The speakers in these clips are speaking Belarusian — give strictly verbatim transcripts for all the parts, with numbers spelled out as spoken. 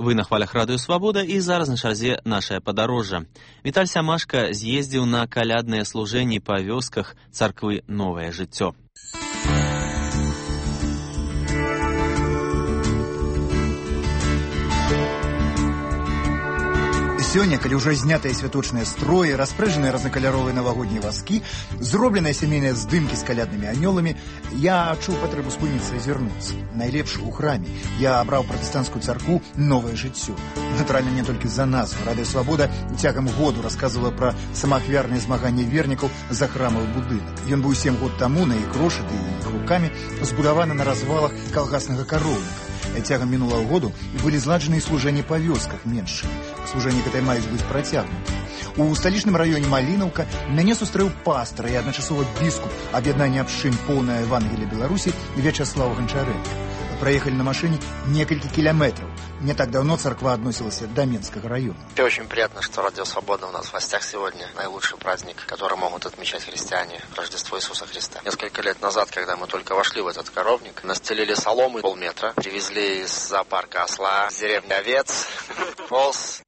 Вы на хвалях радыё Свабода, і зараз на чарзе нашае падарожжа. Віталь Сямашка з'ездзіў на калядныя служэнні па вёсках царквы Новае жыццё. Сёння, калі ўжо знятыя святочныя строі, распрэжаныя разнакаляровыя навагоднія вазкі, зробленыя сямейныя здымкі з каляднымі анёламі, я адчуў патрэбу спыніцца і азірнуцца. Найлепш у храме я абраў пратэстанцкую царкву «Новае жыццё». Натуральна, не толькі за назву. Радыё Свабода цягам году расказвала пра самаахвярныя змаганні вернікаў за храмавы будынак. Ён быў сем год таму на іх грошы ды іх рукамі збудаваны на развалах калгаснага кароўніка. Цягам мінулого году былі зладжаны служэнні па вёсках меншымі. Служэнні гэтыя маюць быць працягнуты. У сталічным раёне Малінаўка мяне сустрэў пастар і адначасова біскуп аб'яднання абшчын «Поўнае Евангелие Беларусі» Вячаслав Гончаренко. Проехали на машине несколько километров. Не так давно церква относилась до Менского района. Мне очень приятно, что Радио Свобода у нас в гостях сегодня. Наилучший праздник, который могут отмечать христиане. Рождество Иисуса Христа. Несколько лет назад, когда мы только вошли в этот коровник, настелили соломы полметра, привезли из зоопарка осла, из деревни овец, волс.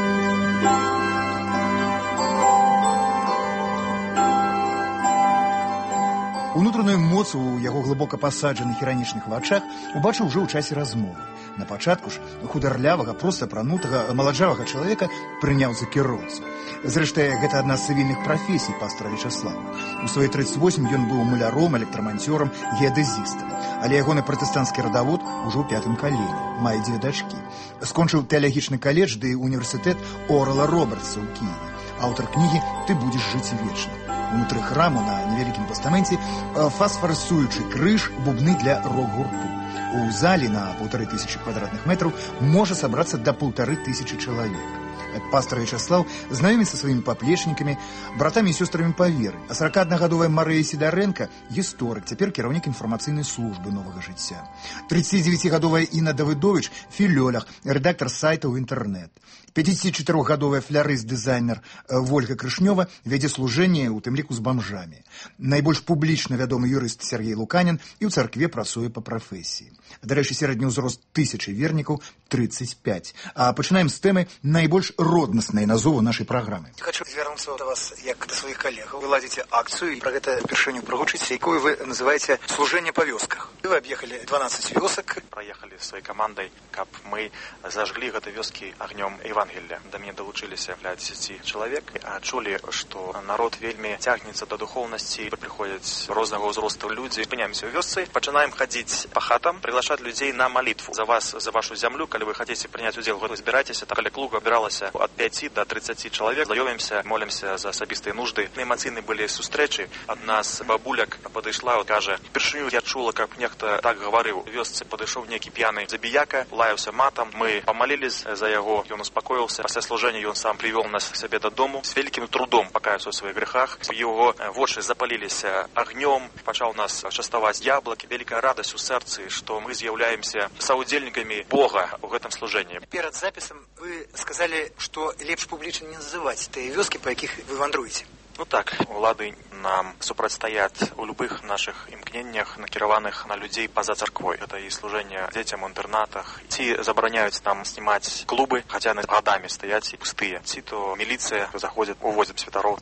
Унутраную моц у яго глыбока пасаджаных іранічных вачах убачыў ўжо ў часе размовы. На пачатку ж хударлявага, проста апранутага, маладжавага чалавека прыняў за кіроўцу. Зрэшты, гэта адна з цывільных прафесій пастара Вячаслава. У свае тридцать восемь ён быў муляром, электраманцёрам, геадэзістам. Але ягоны пратэстанцкі радавод ужо ў пятым калене, мае дзве дачкі. Скончыў тэалагічны каледж ды універсітэт Орала Робертса ў Кіеве. Аўтар кнігі «Ты будзеш жыць вечна». Унутры храму на невялікім пастаменце фасфарысуючы крыж, бубны для рок-гурту. У зале на полторы тысячи квадратных метров можа сабрацца да полторы тысячи чалавек. Пастор Вячаслав знаёміць са сваімі паплечнікамі, братамі і сёстрамі па веры. А сорокааднагадовая Марыя Сідарэнка – гісторык, цяпер кіраўнік інфармацыйнай службы новага жыцця. тридцатидевятигадовая Інна Давыдович – філёлог, рэдактор сайта ў інтэрнэт. пятидесятичетырохгадовая флярыст-дызайнер Вольга Крышнёва вядзе служэнне, у тым ліку з бамжамі. Найбольш публічна вядомы юрыст Сергей Луканін і ў царкве працуе па прафесіі. Дарэчы, сярэдні ўзрост тысячы вернікаў – тридцать пять. А пачынаем з тэмы найбольш роднаснай назову нашай праграмы. Хочу звярнуцца да вас як да сваіх калегаў. Вы ладзіце акцыю і пра гэта упершыню прагучыць, якую вы называеце служэнне па вёсках. Вы аб'ехалі дванадцать вёсак. Праехалі сваёй камандай, каб мы зажглі гэты вёскі агнём Евангелия. Да мяне далучыліся ля десяти чалавек, а чулі, што народ вельмі цягнецца да духоўнасці, прыходзяць рознага ўзросту людзі. Спынямся ў вёсцы, пачынаем хадзіць па хатам, приглашаць людзей на малітву за вас, за вашу зямлю. Калі вы хацеце прыняць удзел, вы збіраецеся, так каля клуга абіралася от пяти до тридцати чалавек. Знаёмімся, молімся за асабістыя нужды. Эмацыйны былі сустрэчы. Адна з бабуляк падышла і кажа: "Першыню я чула, каб нехта так гаварыў. У вёсцы падышоў нейкі п'яны забіяка, лаяўся матам. Мы памалілись за яго, ён успакоіўся. Пасля служэння ён сам прывёл нас к сабе дадому. З вялікім трудом пакаяўся ў сваіх грэхах. Яго вочы запаліліся агнём, пачаў нас частаваць яблыкі. Вялікая радасць у сэрцы, што мы з'яўляемся саўдзельнікамі Бога ў гэтым служэнні." Перад запісам вы сказалі, што лепш публічна не называць тыя вёскі, па якіх вы вандруеце. Ну так, улады нам супрацьстаяць у любых наших імкненнях, накіраваных на людзей па-за царквой. Гэта і служэнне дзецям у інтэрнатах. Ці забараняюць нам знімаць клубы, хаця на гадамі стаяць і пустыя. Ці то міліцыя заходзіць, увозяць святароў.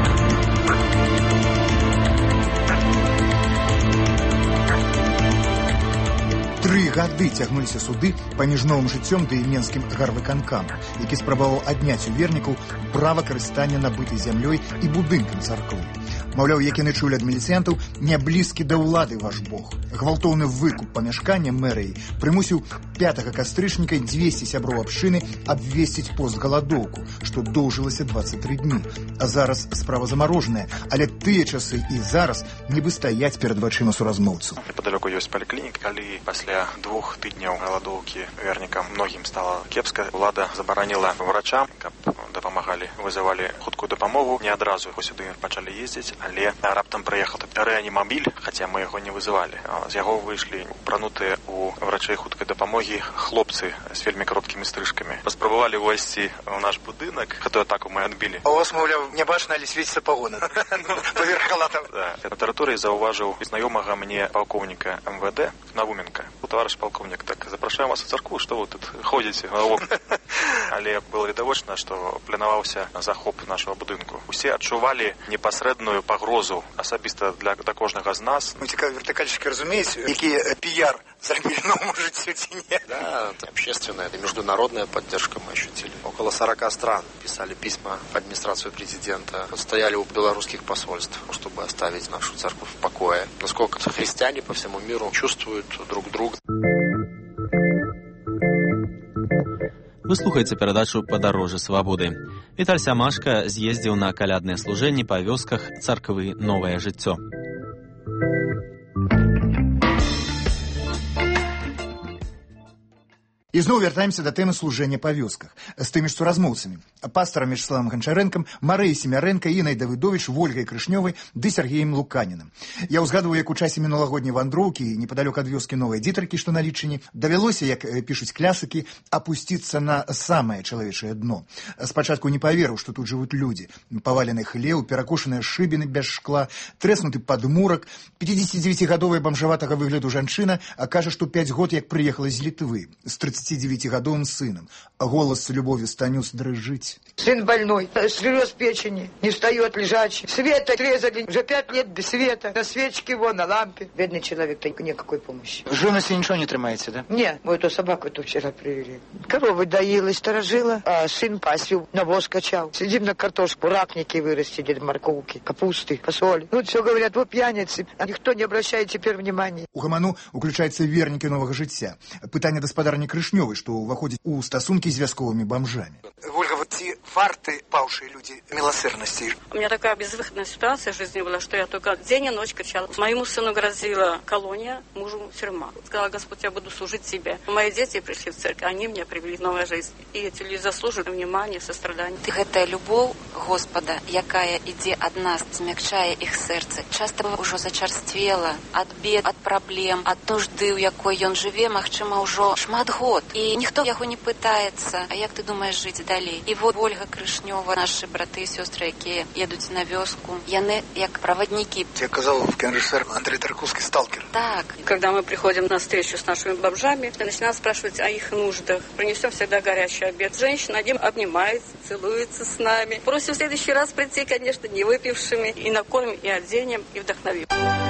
Тры гады цягнуліся суды паміж Новым жыццём ды менскім гарвыканкам, які спрабаваў адняць у вернікаў права карыстання набытай зямлёй і будынкам царквы. Маўляў, як яны чулі ад міліцыянтаў, не блізкі да ўлады ваш Бог. Гвалтоўны выкуп памяшкання мэрыі прымусіў пятага кастрычніка дзвесце сяброў абшчыны абвесціць постгаладоўку, што доўжылася двадцать три дні. А зараз справа замарожаная, але тыя часы і зараз нібы стаяць перад вачыма суразмоўцаў. Непадалёку ёсць паліклініка, калі пасля двух тыдняў галадоўкі вернікам многім стала кепска, улада забараніла врачам, каб дапамагалі, вызывалі хуткую дапамогу. Не адразу сюды пачалі ездзіць, але раптам прыехаў рэанімабіль, хаця мы яго не вызывалі. З яго выйшлі пранутыя у врачей хуткай дапамогі хлопцы з вельмі кароткімі стрыжкамі. Паспрабавалі ўвайсці ў наш будынак, гэтую атаку мы адбілі. А у вас, маўляў, не бачна, але свеціцца пагона. Паверх халата. Да. На тэрыторыі заўважыў знаёмага мне палкоўніка эм вэ дэ Навуменка. Таварыш палкоўнік, так запрашаем вас у царкву, што вы тут ходзіце галавок. Але было відавочна, што планаваўся захоп нашага будынку. Усе адчувалі непасрэдную пагрозу асабіста для да кожнага з нас. Ну, цікава, вертыкальшчыкі разумеюць, які піяр зрабілі новому жыццю ці не? Да, общественная и международная поддержка мы ощутили. Около сорока стран писали письма в администрацию президента, стояли у белорусских посольств, чтобы оставить нашу церковь в покое. Насколько христиане по всему миру чувствуют друг друга. Вы слухаеце перадачу «Падарожжа свабоды». Віталь Сямашка з'ездзіў на калядныя служэнні па вёсках царквы «Новае жыццё». І зноў вяртаемся да тэмы служэння па вёсках з тымі ж суразмоўцамі, пастарам Вячеславам Гончарэнкам, Марыяй Семярэнка, Інай Давыдовіч, Вольгай Крышнёвай ды Сергеем Луканінам. Я ўзгадваю, як у часе мінулагодняй вандроўкі непадалёк ад вёскі Новай Дзітаркі, што на Лічыне, давялося, як пішуць клясыкі, апусціцца на самае чалавечае дно. Спачатку не паверыў, што тут жывуць людзі. Павалены хлеў, перакошаныя шыбіны без шкла, трэснуты падмурак. пяцідзесяцідзевяцігадовая бамжаватага выгляду жанчына кажа, што пяць год як прыехала з Літвы, з тридцатидевятигодовым сыном. Голос с любовью Станюс дрожит. Сын больной, слез печени, не встает лежачий. Света отрезали, уже пять лет без света. На свечке его, на лампе. Бедный человек, так никакой помощи. В живности ничего не тримаете, да? Не, мы эту собаку-то вчера привели. Коровы доила, сторожила, а сын пасью, навоз качал. Сидим на картошку, ракники вырастили, морковки, капусты, фасоли. Ну, все говорят, вы пьяницы, а никто не обращает теперь внимания. У гаману уключаюцца вернікі новага жыцця. Пытанне гаспадарні Крышнёвай, што ўваходзіць у стасункі з вясковымі бамжамі. Ольга, вот ці варты паўшыя люди милосердности? У меня такая безвыходная ситуация в жизни была, что я только день и ночь кричала. Моему сыну грозила колония, мужу тюрьма. Сказала: Господь, я буду служить тебе. Мои дети пришли в церковь, они меня привели в новую жизнь. И эти люди заслуживают внимания, сострадания. Ты гэтая любоў Господа, якая ідзе ад нас, змякчае іх сэрцы. Часта ўжо зачарствела ад бед, ад праблем, ад нужды, у якой ён жыве, магчыма, ўжо шмат год. І ніхто яго не пытаецца, а як ты думаеш жыць далей? І вот Ольга Крышнёва, наши браты и сестры, якія едуць на вёску, яны як праваднікі. Тебе казал в кинорежиссер Андрей Тарковский «Сталкер». Так. Когда мы приходим на встречу с нашими бомжами, начинаем спрашивать о их нуждах. Принесем всегда горячий обед. Женщина один обнимается, целуется с нами. Просим в следующий раз прийти, конечно, не выпившими, и накормим, и оденем, и вдохновим.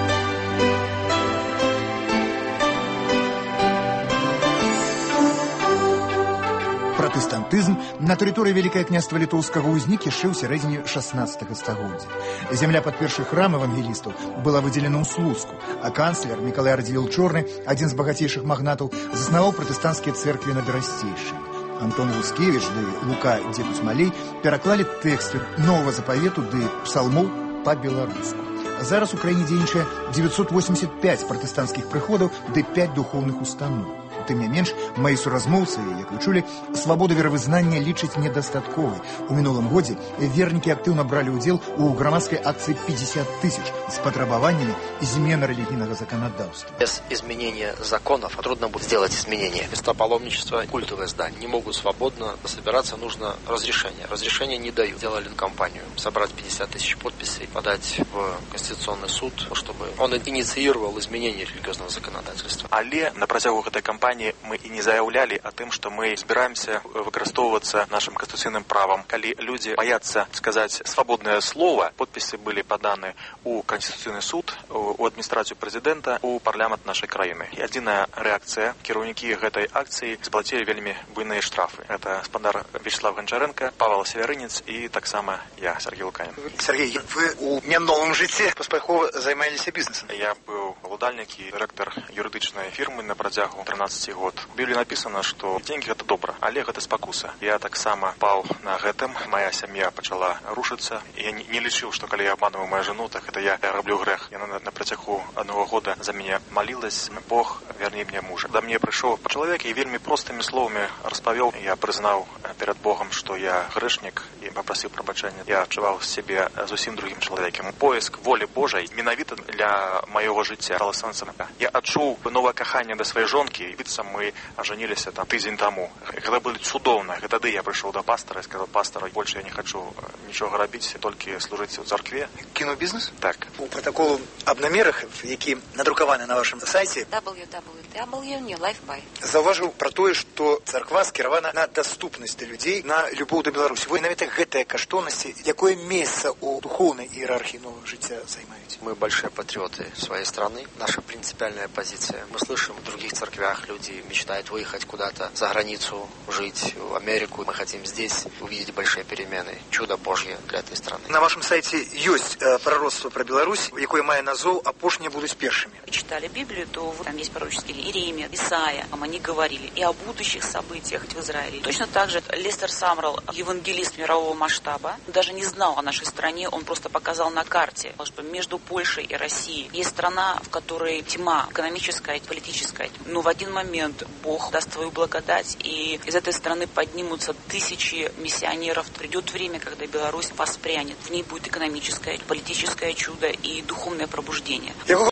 Пратэстантызм на тэрыторыі Вялікае княства Літоўскага ўзнік яшчэ ў сярэдзіне шаснаццатага стагоддзя. Зямля пад першы храм евангелістаў была выдзелена ў Слуцку, а канцлер Мікалай Радзівіл Чорны, адзін з багацейшых магнатаў, заснаваў пратэстанцкія цэркві на Берасцейшчыне. Антон Лускевіч ды Лука Дзекуць Малей пераклалі тэксты новага запавету ды псалмоў па-беларуску. Зараз у краіне дзейнічае девятьсот восемьдесят пять пратэстанцкіх прыходаў ды пять духоўных устаноў. Тым не менш, мои суразмоўцы, як вы чулі, свабоду веравызнання лічаць недастатковай. У мінулым годзе вернікі актыўна бралі ўдзел у грамадскай акцыі пятьдесят тысяч с потребованиями измены религийного законодательства. Без изменения законов трудно будет сделать изменения. Места паломничества, культовые здания не могут свободно собираться, нужно разрешение. Разрешение не дают. Делали кампанию, собрать пятьдесят тысяч подписей, подать в Конституционный суд, чтобы он инициировал изменение религиозного законодательства. Але на працягу гэтай кампаніі мы і не заяўлялі о тым, што мы збіраемся выкарыстоўвацца нашым канстытуцыйным правам. Калі людзі баяцца сказаць свабоднае слова, подпісы былі паданы ў Конституцыйны суд, у адміністрацыю прэзідэнта, у парламент нашай краіны. І адзіная рэакцыя, кіраўнікі гэтай акцыі сплацілі вельмі буйныя штрафы. Это спадар Вячеслав Гончаренко, Павел Севярынец і таксама я, Сергей Луканін. Сергей, вы у не новым жыцці паспяхова займаліся бізнесам. Я быў уладальнік і дырэктар юрыдычнай фірмы на працягу тринадцати год. В Біблии написано, что деньги это добра, але гэта спакуса. Я таксама пал на гэтым, моя сям'я пачала рушыцца. Я не, не лічыў, што калі я обманываю мою жену, так это я, я раблю грэх. Яна на, на працягу одного года за мяне молилась: Бог, верни мне мужа. Да мне прыйшоў чалавек і вельмі простымі словамі распавёў. Я прызнаў перед Богом, что я грэшнік, і попросил прабачэння. Я адчуваў сябе зусім другим чалавекам. Поиск волі Божай менавіта для маёго жыцця стало сэнсам. Я адчуў новае каханне да сваёй жонкі, і быццам мы ажаніліся там тыдзень таму. Гэта было цудоўна. Тады я прыйшоў да пастара і сказаў: пастара, больш я не хачу нічога рабіць, толькі служыць у царкве. Кіно бізнес? Так. У пратаколу аб намерах, які надрукаваны на вашым сайце, дабл ю дабл ю дабл ю точка лайфбай, заўважыў пра тое, што царква скіравана на даступнасць да людзей, на любоў да Беларусі. Вы навіта гэтыя каштоўнасці, якое месца у духоўнай іерархіі нового жыцця займаеце? Мы большие патриоты своей страны. Наша принципиальная позиция. Мы слышим в других церквях, люди мечтают выехать куда-то за границу, жить в Америку. Мы хотим здесь увидеть большие перемены. Чудо Божье для этой страны. На вашем сайце ёсць э, пророцтво про Беларусь, якое мае назоў «Апошнія будуць першими». Читали Библию, то там есть пророческие Иеремия, Исаия. Они говорили и о будущих событиях в Израиле. Точно так же Лестер Самрелл, евангелист мирового масштаба, даже не знал о нашей стране, он просто показал на карте, что между Польшей и Россией есть страна, в которой тьма экономическая и политическая. Но в один момент Бог даст свою благодать, и из этой страны поднимутся тысячи миссионеров. Придет время, когда Беларусь воспрянет. В ней будет экономическое, политическое чудо и духовное пробуждение.